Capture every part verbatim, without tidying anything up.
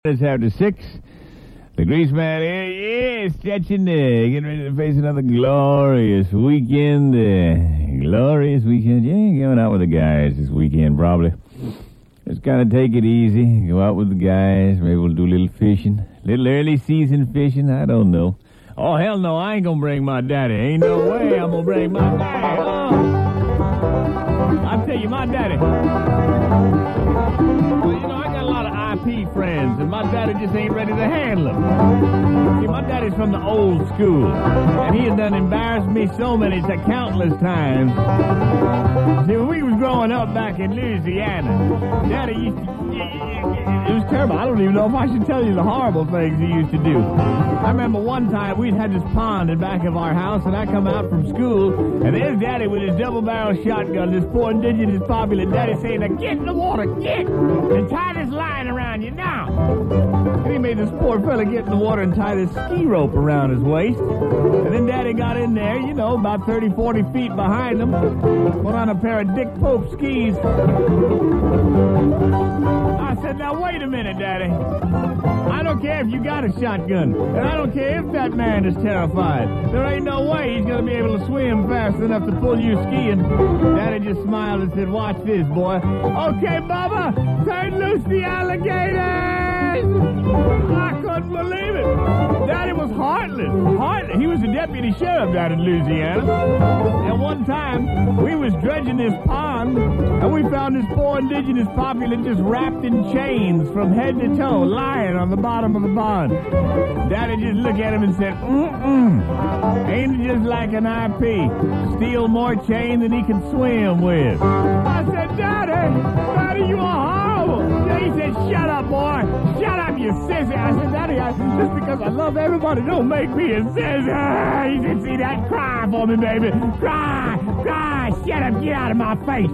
It's after six. The Grease Man here, yeah, stretching, uh, getting ready to face another glorious weekend. Uh, glorious weekend. Yeah, going out with the guys this weekend, probably. Just kind of take it easy. Go out with the guys. Maybe we'll do a little fishing. Little early season fishing. I don't know. Oh, hell no, I ain't gonna bring my daddy. Ain't no way I'm gonna bring my daddy. Oh. I'll tell you, my daddy. Well, you know, I got a lot of I P friends, and my daddy just ain't ready to handle them. See, my daddy's from the old school, and he has done embarrassed me so many, countless times. See, when we was growing up back in Louisiana, Daddy used to, it was terrible. I don't even know if I should tell you the horrible things he used to do. I remember one time we'd had this pond in back of our house, and I come out from school, and there's Daddy with his double-barrel shotgun, this poor indigenous popular Daddy saying, "Now get in the water, get, and tie this line around you now." And he made this poor fella get in the water and tie this ski rope around his waist. And then Daddy got in there, you know, about thirty, forty feet behind him, put on a pair of Dick Pope skis. I said, "Now wait a minute, Daddy. I don't care if you got a shotgun, and I don't care if that man is terrified. There ain't no way he's going to be able to swim fast enough to pull you skiing." Daddy just smiled and said, "Watch this, boy." "Okay, Bubba, turn loose the alligators." I couldn't believe it. Daddy was heartless. Heartless. He was a deputy sheriff down in Louisiana. And one time, we was dredging this pond, and we found this poor indigenous populace just wrapped in chains from head to toe, lying on the bottom of the pond. Daddy just looked at him and said, "Mm-mm. Ain't it just like an I P? Steal more chain than he can swim with." I said, "Daddy, Daddy, you are horrible." He said, "Shut up, boy. Shut up, you sissy." I said, "Daddy, I, just because I love everybody don't make me a sissy." He said, "See that? Cry for me, baby. Cry, cry. Shut up. Get out of my face."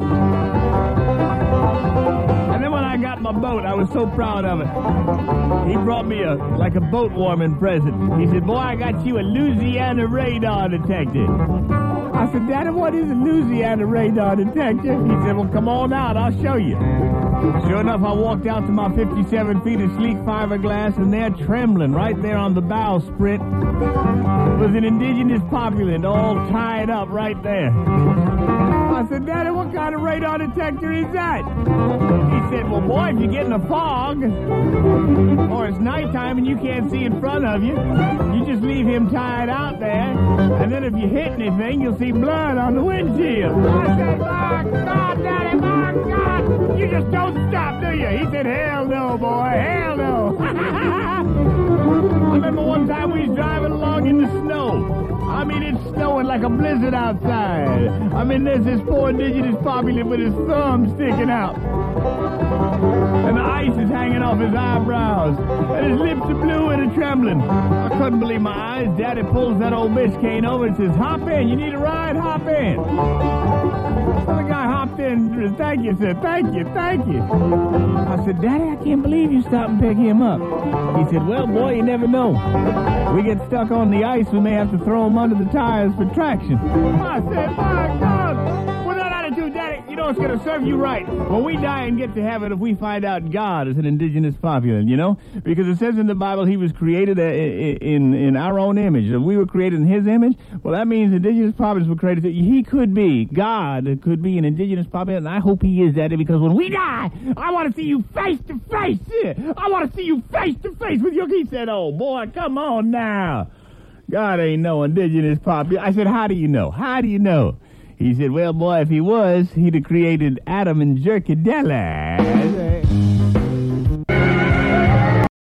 And then when I got my boat, I was so proud of it. He brought me a like a boat warming present. He said, "Boy, I got you a Louisiana radar detector." I said, "Daddy, what is a Louisiana radar detector?" He said, "Well, come on out. I'll show you." Sure enough, I walked out to my fifty-seven feet of sleek fiberglass, and there, trembling right there on the bow sprit, was an indigenous populace all tied up right there. I said, "Daddy, what kind of radar detector is that?" He said, "Well, boy, if you get in a fog, or it's nighttime and you can't see in front of you, you just leave him tied out there, and then if you hit anything, you'll see blood on the windshield." I said, "My God, Daddy, my God, you just don't stop, do you?" He said, "Hell no, boy, hell no." I remember one time we was driving along in the snow. I mean, it's snowing like a blizzard outside. I mean, there's this poor indigenous populace with his thumb sticking out. And the ice is hanging off his eyebrows. And his lips are blue and are trembling. I couldn't believe my eyes. Daddy pulls that old Biscayne over and says, "Hop in. You need a ride? Hop in." So the guy hopped in. "Thank you," said, "Thank you, thank you." I said, "Daddy, I can't believe you stopped and picked him up." He said, "Well, boy, you never know. We get stuck on the ice, we may have to throw him under the tires for traction." I said, "My God, with that attitude, Daddy, you know it's going to serve you right when we die and get to heaven if we find out God is an indigenous populace, you know? Because it says in the Bible he was created in in our own image. If we were created in his image, well, that means indigenous populace were created. He could be, God could be an indigenous populace, and I hope he is, Daddy, because when we die, I want to see you face to face. I want to see you face to face with your..." He said, "Oh, boy, come on now. God ain't no indigenous populace." I said, "How do you know? How do you know?" He said, "Well, boy, if he was, he'd have created Adam and Jerkadella."